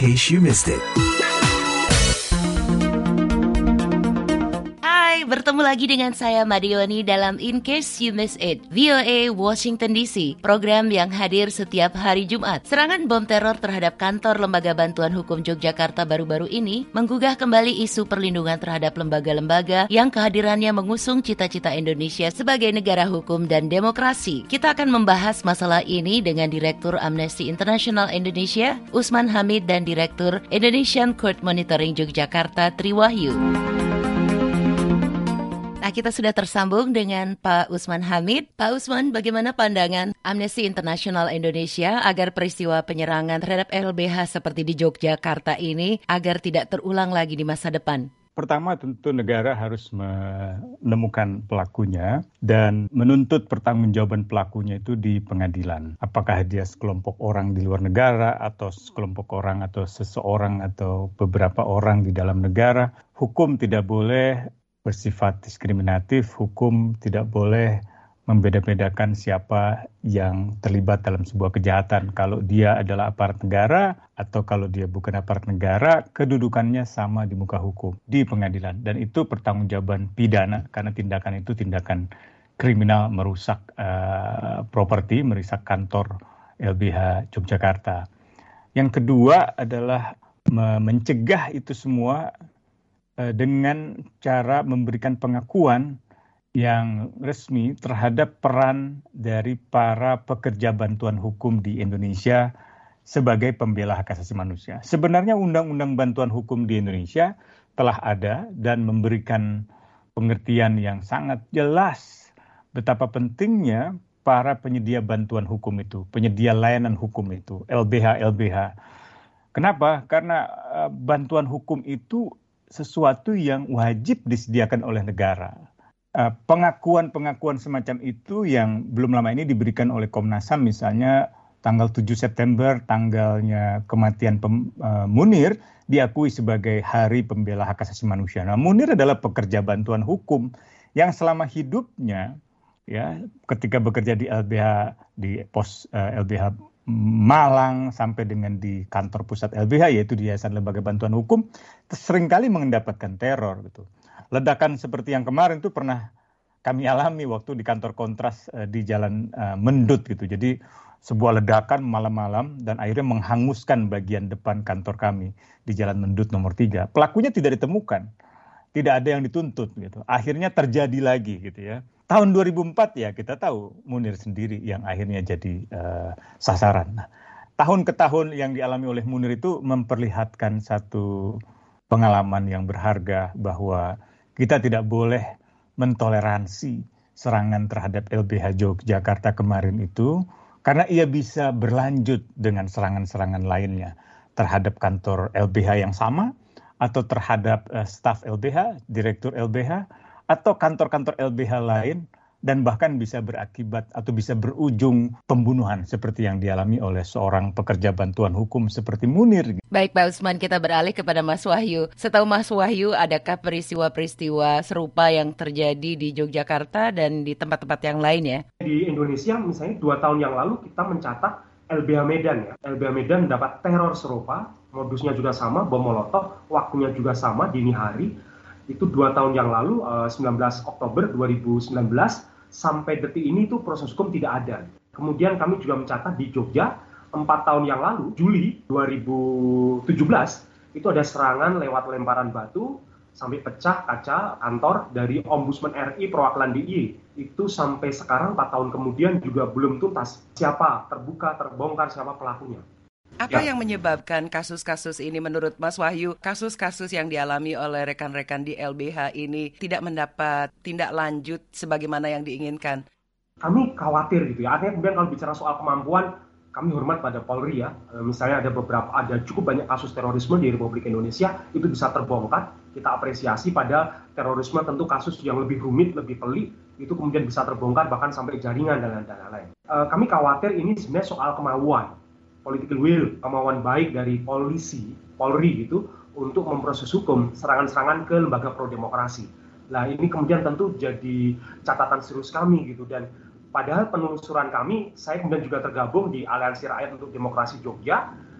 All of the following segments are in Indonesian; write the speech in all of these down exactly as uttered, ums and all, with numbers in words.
case you missed it. Bertemu lagi dengan saya Madioni dalam In Case You Miss It, V O A Washington D C, program yang hadir setiap hari Jumat. Serangan bom teror terhadap kantor Lembaga Bantuan Hukum Yogyakarta baru-baru ini menggugah kembali isu perlindungan terhadap lembaga-lembaga yang kehadirannya mengusung cita-cita Indonesia sebagai negara hukum dan demokrasi. Kita akan membahas masalah ini dengan Direktur Amnesty International Indonesia, Usman Hamid, dan Direktur Indonesian Court Monitoring Yogyakarta, Tri Wahyu. Nah, kita sudah tersambung dengan Pak Usman Hamid. Pak Usman, bagaimana pandangan Amnesty International Indonesia agar peristiwa penyerangan terhadap L B H seperti di Yogyakarta ini agar tidak terulang lagi di masa depan? Pertama, tentu negara harus menemukan pelakunya dan menuntut pertanggungjawaban pelakunya itu di pengadilan. Apakah dia sekelompok orang di luar negara atau sekelompok orang atau seseorang atau beberapa orang di dalam negara, hukum tidak boleh bersifat diskriminatif, hukum tidak boleh membeda-bedakan siapa yang terlibat dalam sebuah kejahatan. Kalau dia adalah aparat negara atau kalau dia bukan aparat negara, kedudukannya sama di muka hukum, di pengadilan. Dan itu pertanggungjawaban pidana karena tindakan itu tindakan kriminal merusak uh, properti, merusak kantor L B H Yogyakarta. Yang kedua adalah me- mencegah itu semua dengan cara memberikan pengakuan yang resmi terhadap peran dari para pekerja bantuan hukum di Indonesia sebagai pembela hak asasi manusia. Sebenarnya undang-undang bantuan hukum di Indonesia telah ada dan memberikan pengertian yang sangat jelas betapa pentingnya para penyedia bantuan hukum itu, penyedia layanan hukum itu, L B H L B H. Kenapa? Karena uh, bantuan hukum itu sesuatu yang wajib disediakan oleh negara. Uh, pengakuan-pengakuan semacam itu yang belum lama ini diberikan oleh Komnas H A M, misalnya tanggal tujuh September, tanggalnya kematian pem, uh, Munir, diakui sebagai Hari Pembela Hak Asasi Manusia. Nah, Munir adalah pekerja bantuan hukum yang selama hidupnya, ya, ketika bekerja di L B H, di pos uh, L B H Malang sampai dengan di kantor pusat L B H, yaitu di Yayasan Lembaga Bantuan Hukum, seringkali mendapatkan teror gitu. Ledakan seperti yang kemarin itu pernah kami alami waktu di kantor Kontras uh, di Jalan uh, Mendut gitu. Jadi sebuah ledakan malam-malam dan akhirnya menghanguskan bagian depan kantor kami di Jalan Mendut nomor tiga. Pelakunya tidak ditemukan, tidak ada yang dituntut gitu. Akhirnya terjadi lagi gitu ya. Tahun dua ribu empat ya kita tahu Munir sendiri yang akhirnya jadi uh, sasaran. Nah, tahun ke tahun yang dialami oleh Munir itu memperlihatkan satu pengalaman yang berharga bahwa kita tidak boleh mentoleransi serangan terhadap L B H Yogyakarta kemarin itu karena ia bisa berlanjut dengan serangan-serangan lainnya terhadap kantor L B H yang sama atau terhadap uh, staf L B H, direktur L B H, atau kantor-kantor L B H lain, dan bahkan bisa berakibat atau bisa berujung pembunuhan seperti yang dialami oleh seorang pekerja bantuan hukum seperti Munir. Baik Pak Usman, kita beralih kepada Mas Wahyu. Setahu Mas Wahyu, adakah peristiwa-peristiwa serupa yang terjadi di Yogyakarta dan di tempat-tempat yang lain ya? Di Indonesia misalnya dua tahun yang lalu kita mencatat L B H Medan ya. L B H Medan mendapat teror serupa, modusnya juga sama, bom molotov, waktunya juga sama, dini hari. Itu dua tahun yang lalu, sembilan belas Oktober dua ribu sembilan belas, sampai detik ini itu proses hukum tidak ada. Kemudian kami juga mencatat di Jogja, empat tahun yang lalu, Juli dua ribu tujuh belas, itu ada serangan lewat lemparan batu, sampai pecah kaca kantor dari Ombudsman R I perwakilan D I Y. Itu sampai sekarang, empat tahun kemudian juga belum tuntas. Siapa terbuka, terbongkar siapa pelakunya. Apa ya. yang menyebabkan kasus-kasus ini menurut Mas Wahyu, kasus-kasus yang dialami oleh rekan-rekan di L B H ini tidak mendapat tindak lanjut sebagaimana yang diinginkan? Kami khawatir gitu ya. Artinya kemudian kalau bicara soal kemampuan, kami hormat pada Polri ya. Misalnya ada beberapa, ada cukup banyak kasus terorisme di Republik Indonesia, itu bisa terbongkar. Kita apresiasi pada terorisme, tentu kasus yang lebih rumit, lebih pelik, itu kemudian bisa terbongkar bahkan sampai jaringan dan lain-lain. Kami khawatir ini sebenarnya soal kemauan. Political will, kemauan baik dari polisi, Polri gitu, untuk memproses hukum serangan-serangan ke lembaga pro-demokrasi. Nah ini kemudian tentu jadi catatan serius kami gitu, dan padahal penelusuran kami, saya kemudian juga tergabung di Aliansi Rakyat untuk Demokrasi Jogja,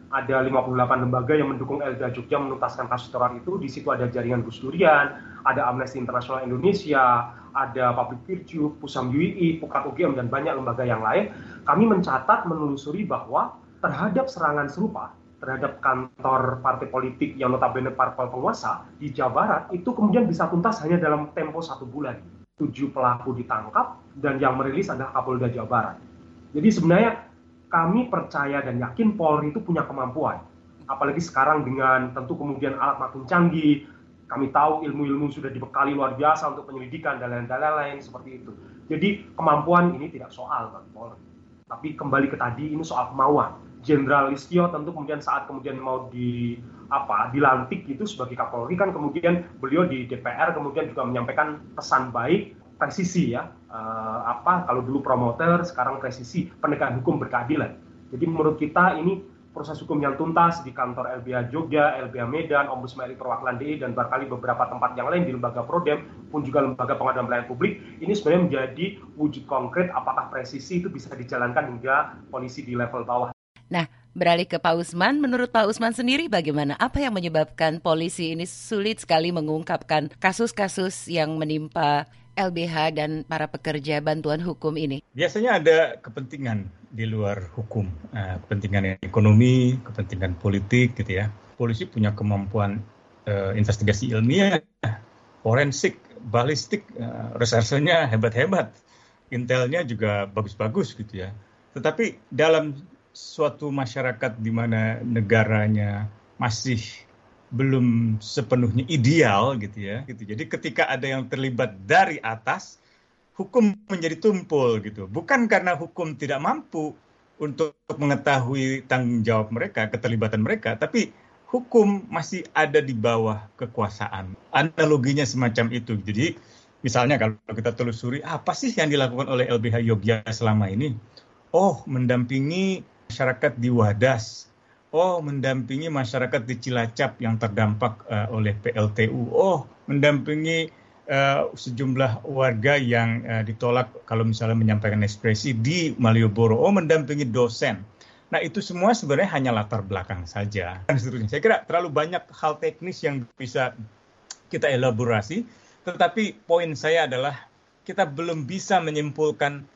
ada lima puluh delapan lembaga yang mendukung L B H Jogja menuntaskan kasus teror itu. Di situ ada jaringan Gus Durian, ada Amnesty International Indonesia, ada Public Virtue, Pusam U I I, Pukat U G M, dan banyak lembaga yang lain. Kami mencatat, menelusuri bahwa terhadap serangan serupa terhadap kantor partai politik yang notabene parpol penguasa di Jawa Barat, itu kemudian bisa tuntas hanya dalam tempo satu bulan. Tujuh pelaku ditangkap, dan yang merilis adalah Kapolda Jawa Barat. Jadi sebenarnya kami percaya dan yakin Polri itu punya kemampuan. Apalagi sekarang dengan tentu kemudian alat makin canggih, kami tahu ilmu-ilmu sudah dibekali luar biasa untuk penyelidikan dan lain-lain seperti itu. Jadi kemampuan ini tidak soal bagi Polri. Tapi kembali ke tadi, ini soal kemauan. Jenderal Listio tentu kemudian saat kemudian mau di apa dilantik itu sebagai Kapolri, kan kemudian beliau di D P R kemudian juga menyampaikan pesan baik, presisi ya, uh, apa kalau dulu promoter, sekarang presisi, penegakan hukum berkeadilan. Jadi menurut kita ini proses hukum yang tuntas di kantor L B H Jogja, L B H Medan, Ombudsman R I Perwakilan D I, dan barangkali beberapa tempat yang lain di lembaga Prodem pun juga lembaga pengaduan pelayanan publik, ini sebenarnya menjadi wujud konkret apakah presisi itu bisa dijalankan hingga polisi di level bawah. Nah, beralih ke Pak Usman, menurut Pak Usman sendiri bagaimana? Apa yang menyebabkan polisi ini sulit sekali mengungkapkan kasus-kasus yang menimpa L B H dan para pekerja bantuan hukum ini? Biasanya ada kepentingan di luar hukum, uh, kepentingan ekonomi, kepentingan politik gitu ya. Polisi punya kemampuan uh, investigasi ilmiah, forensik, balistik, uh, resersenya hebat-hebat, intelnya juga bagus-bagus gitu ya. Tetapi dalam suatu masyarakat di mana negaranya masih belum sepenuhnya ideal gitu ya, gitu. Jadi ketika ada yang terlibat dari atas, hukum menjadi tumpul gitu. Bukan karena hukum tidak mampu untuk mengetahui tanggung jawab mereka, keterlibatan mereka, tapi hukum masih ada di bawah kekuasaan. Analoginya semacam itu. Jadi misalnya kalau kita telusuri apa sih yang dilakukan oleh L B H Jogja selama ini? Oh, mendampingi masyarakat di Wadas. Oh, mendampingi masyarakat di Cilacap yang terdampak uh, oleh P L T U. Oh, mendampingi uh, sejumlah warga yang uh, ditolak kalau misalnya menyampaikan ekspresi di Malioboro. Oh, mendampingi dosen. Nah, itu semua sebenarnya hanya latar belakang saja. Dan seterusnya. Saya kira terlalu banyak hal teknis yang bisa kita elaborasi. Tetapi poin saya adalah kita belum bisa menyimpulkan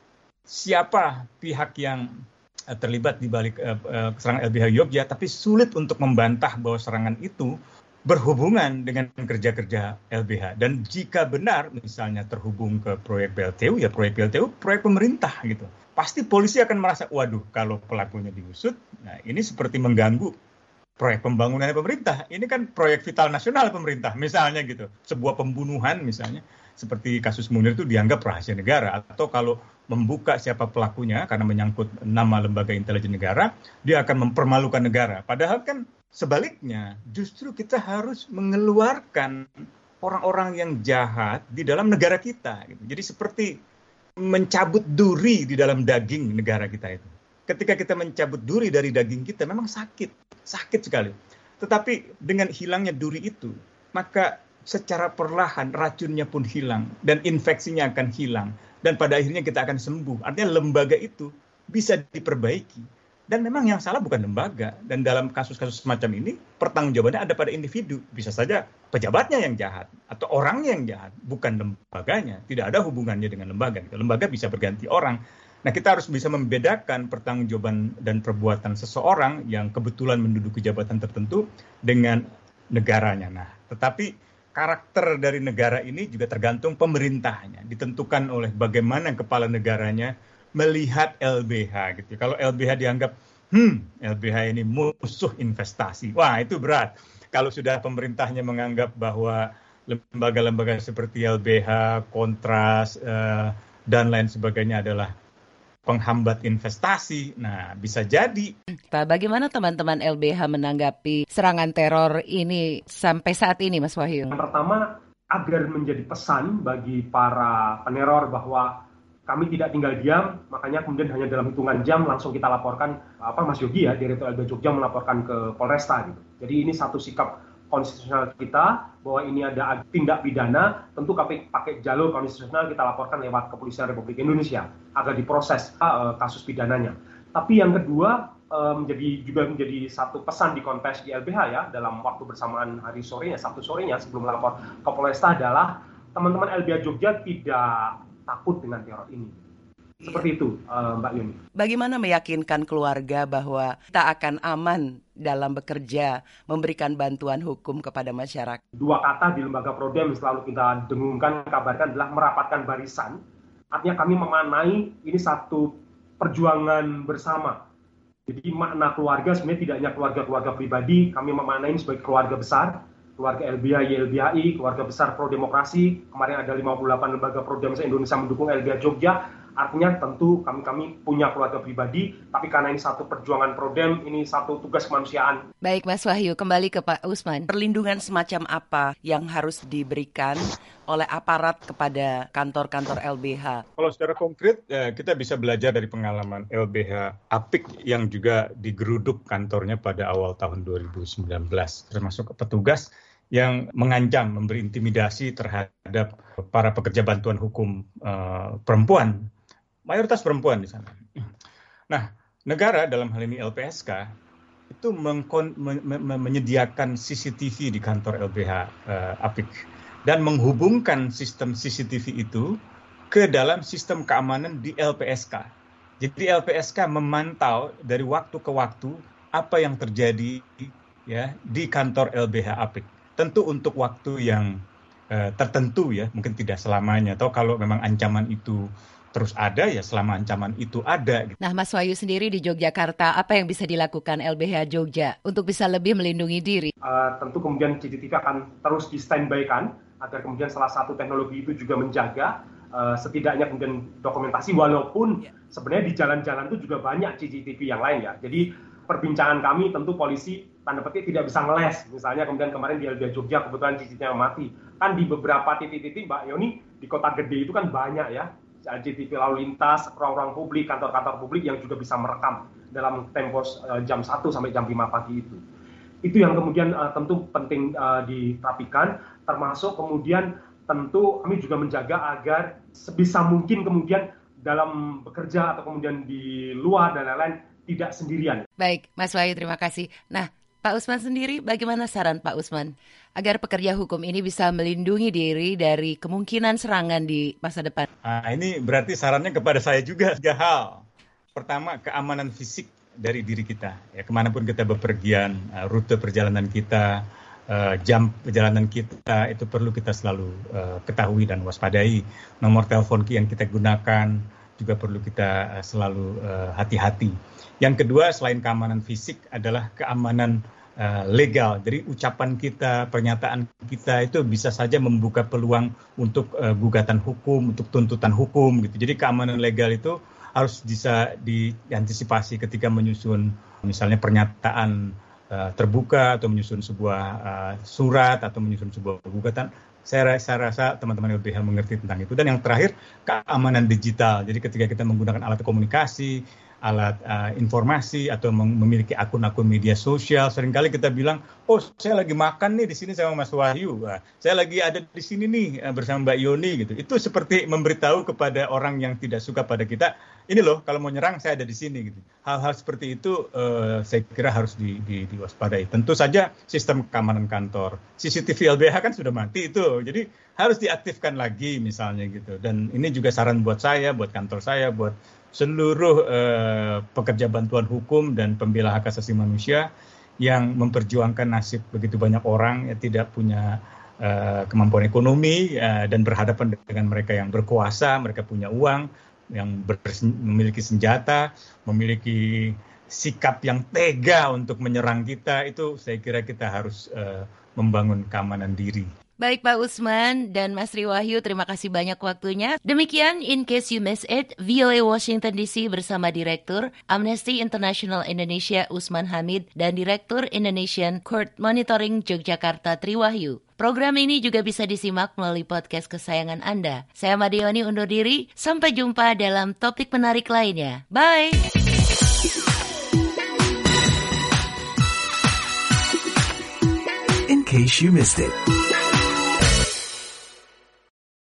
siapa pihak yang terlibat di balik uh, uh, serangan L B H Jogja, tapi sulit untuk membantah bahwa serangan itu berhubungan dengan kerja-kerja L B H. Dan jika benar misalnya terhubung ke proyek B L T U, ya proyek B L T U, proyek pemerintah gitu. Pasti polisi akan merasa, waduh kalau pelakunya diusut, nah ini seperti mengganggu proyek pembangunan pemerintah. Ini kan proyek vital nasional pemerintah, misalnya gitu. Sebuah pembunuhan misalnya, seperti kasus Munir itu dianggap rahasia negara. Atau kalau membuka siapa pelakunya karena menyangkut nama lembaga intelijen negara, dia akan mempermalukan negara. Padahal kan sebaliknya, justru kita harus mengeluarkan orang-orang yang jahat di dalam negara kita. Gitu. Jadi seperti mencabut duri di dalam daging negara kita itu. Ketika kita mencabut duri dari daging kita, memang sakit, sakit sekali. Tetapi dengan hilangnya duri itu, maka secara perlahan racunnya pun hilang dan infeksinya akan hilang. Dan pada akhirnya kita akan sembuh. Artinya lembaga itu bisa diperbaiki. Dan memang yang salah bukan lembaga. Dan dalam kasus-kasus semacam ini, pertanggungjawabannya ada pada individu. Bisa saja pejabatnya yang jahat. Atau orangnya yang jahat. Bukan lembaganya. Tidak ada hubungannya dengan lembaga. Lembaga bisa berganti orang. Nah, kita harus bisa membedakan pertanggungjawaban dan perbuatan seseorang yang kebetulan menduduki jabatan tertentu dengan negaranya. Nah, tetapi karakter dari negara ini juga tergantung pemerintahnya, ditentukan oleh bagaimana kepala negaranya melihat L B H gitu. Kalau L B H dianggap, hmm, L B H ini musuh investasi, wah itu berat. Kalau sudah pemerintahnya menganggap bahwa lembaga-lembaga seperti L B H, Kontras, uh, dan lain sebagainya adalah penghambat investasi. Nah, bisa jadi. Pak, bagaimana teman-teman L B H menanggapi serangan teror ini sampai saat ini, Mas Wahyu? Yang pertama, agar menjadi pesan bagi para peneror bahwa kami tidak tinggal diam, makanya kemudian hanya dalam hitungan jam langsung kita laporkan, apa Mas Yogi ya, Direktur L B H Jogja melaporkan ke Polresta gitu. Jadi ini satu sikap konstitusional kita bahwa ini ada tindak pidana, tentu kami pakai jalur konstitusional kita laporkan lewat Kepolisian Republik Indonesia agar diproses uh, kasus pidananya. Tapi yang kedua, menjadi juga menjadi satu pesan di kontes di L B H ya, dalam waktu bersamaan hari sorenya, Sabtu sorenya sebelum lapor ke Polresta adalah teman-teman L B H Jogja tidak takut dengan teror ini. Seperti itu, Mbak Yuni. Bagaimana meyakinkan keluarga bahwa kita akan aman dalam bekerja, memberikan bantuan hukum kepada masyarakat? Dua kata di Lembaga Prodem selalu kita dengungkan, kabarkan adalah merapatkan barisan. Artinya kami memanai ini satu perjuangan bersama. Jadi makna keluarga sebenarnya tidak hanya keluarga-keluarga pribadi, kami memaknai sebagai keluarga besar, keluarga L B H Y L B H I, keluarga besar pro demokrasi. Kemarin ada lima puluh delapan lembaga prodem se-Indonesia mendukung L B H Jogja. Artinya tentu kami-kami punya keluarga pribadi, tapi karena ini satu perjuangan prodem, ini satu tugas kemanusiaan. Baik Mas Wahyu, kembali ke Pak Usman. Perlindungan semacam apa yang harus diberikan oleh aparat kepada kantor-kantor L B H? Kalau secara konkret, ya, kita bisa belajar dari pengalaman L B H Apik yang juga digeruduk kantornya pada awal tahun dua ribu sembilan belas, termasuk petugas yang mengancam, memberi intimidasi terhadap para pekerja bantuan hukum uh, perempuan. Mayoritas perempuan di sana. Nah, negara dalam hal ini L P S K itu mengkon, men, men, menyediakan C C T V di kantor L B H uh, Apik dan menghubungkan sistem C C T V itu ke dalam sistem keamanan di L P S K. Jadi L P S K memantau dari waktu ke waktu apa yang terjadi ya di kantor L B H Apik. Tentu untuk waktu yang uh, tertentu ya, mungkin tidak selamanya. Atau kalau memang ancaman itu terus ada ya selama ancaman itu ada. Nah Mas Wahyu sendiri di Yogyakarta, apa yang bisa dilakukan L B H Jogja untuk bisa lebih melindungi diri? Uh, tentu kemudian C C T V akan terus di standby-kan agar kemudian salah satu teknologi itu juga menjaga uh, setidaknya kemudian dokumentasi, walaupun yeah. sebenarnya di jalan-jalan itu juga banyak C C T V yang lain ya. Jadi perbincangan kami tentu polisi tanda petik tidak bisa ngeles. Misalnya kemudian kemarin di L B H Jogja kebetulan C C T V-nya mati. Kan di beberapa titik-titik Mbak Yoni di kota gede itu kan banyak ya. C C T V lalu lintas, ruang-ruang publik, kantor-kantor publik yang juga bisa merekam dalam tempo uh, jam satu sampai jam lima pagi itu. Itu yang kemudian uh, tentu penting uh, dirapikan, termasuk kemudian tentu kami juga menjaga agar sebisa mungkin kemudian dalam bekerja atau kemudian di luar dan lain-lain tidak sendirian. Baik, Mas Wahyu terima kasih. Nah, Pak Usman sendiri, bagaimana saran Pak Usman agar pekerja hukum ini bisa melindungi diri dari kemungkinan serangan di masa depan? Nah, ini berarti sarannya kepada saya juga tiga hal. Pertama, keamanan fisik dari diri kita. Ya, kemanapun kita bepergian, rute perjalanan kita, jam perjalanan kita, itu perlu kita selalu ketahui dan waspadai. Nomor telepon yang kita gunakan juga perlu kita selalu hati-hati. Yang kedua, selain keamanan fisik adalah keamanan uh, legal. Jadi ucapan kita, pernyataan kita itu bisa saja membuka peluang untuk uh, gugatan hukum, untuk tuntutan hukum gitu. Jadi keamanan legal itu harus bisa diantisipasi ketika menyusun misalnya pernyataan uh, terbuka atau menyusun sebuah uh, surat atau menyusun sebuah gugatan. Saya, saya rasa teman-teman L B H mengerti tentang itu. Dan yang terakhir, keamanan digital. Jadi ketika kita menggunakan alat komunikasi, alat uh, informasi atau memiliki akun-akun media sosial, seringkali kita bilang, oh saya lagi makan nih di sini sama Mas Wahyu, nah, saya lagi ada di sini nih uh, bersama Mbak Yoni gitu. Itu seperti memberitahu kepada orang yang tidak suka pada kita, ini loh kalau mau nyerang saya ada di sini gitu. Hal-hal seperti itu uh, saya kira harus di, di, diwaspadai. Tentu saja sistem keamanan kantor, C C T V L B H kan sudah mati itu, jadi harus diaktifkan lagi misalnya gitu. Dan ini juga saran buat saya, buat kantor saya, buat seluruh eh, pekerja bantuan hukum dan pembela hak asasi manusia yang memperjuangkan nasib begitu banyak orang yang tidak punya eh, kemampuan ekonomi eh, dan berhadapan dengan mereka yang berkuasa, mereka punya uang, yang ber- memiliki senjata, memiliki sikap yang tega untuk menyerang kita, itu saya kira kita harus eh, membangun keamanan diri. Baik Pak Usman dan Mas Wahyu, terima kasih banyak waktunya. Demikian In Case You Missed It, V O A Washington D C bersama Direktur Amnesty International Indonesia Usman Hamid dan Direktur Indonesian Court Monitoring Yogyakarta Triwahyu. Program ini juga bisa disimak melalui podcast kesayangan Anda. Saya Madioni undur diri, sampai jumpa dalam topik menarik lainnya. Bye! In Case You Missed It.